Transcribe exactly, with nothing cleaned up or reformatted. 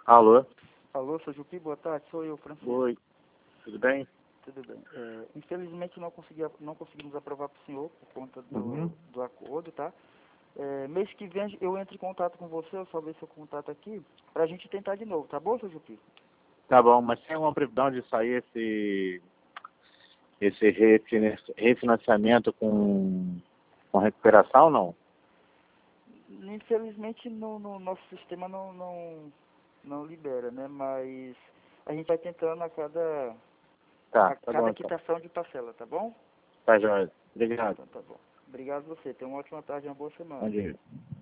Alô? Alô, seu Jupi, boa tarde, sou eu, Francisco. Oi, tudo bem? Tudo bem. É, infelizmente não, consegui, não conseguimos aprovar para o senhor por conta do, Uhum. do acordo, tá? É, mês que vem eu entro em contato com você, eu só ver seu contato aqui, pra gente tentar de novo, tá bom, seu Jupi? Tá bom, mas tem uma previsão de sair esse, esse refina- refinanciamento com, com recuperação, não? Infelizmente no, no nosso sistema não, não, não libera, né? Mas a gente vai tentando a cada, Tá, a tá bom cada então. quitação de parcela, tá bom? Tá, joia. Obrigado. Então tá bom. Obrigado a você, tenha uma ótima tarde e uma boa semana. Bom dia.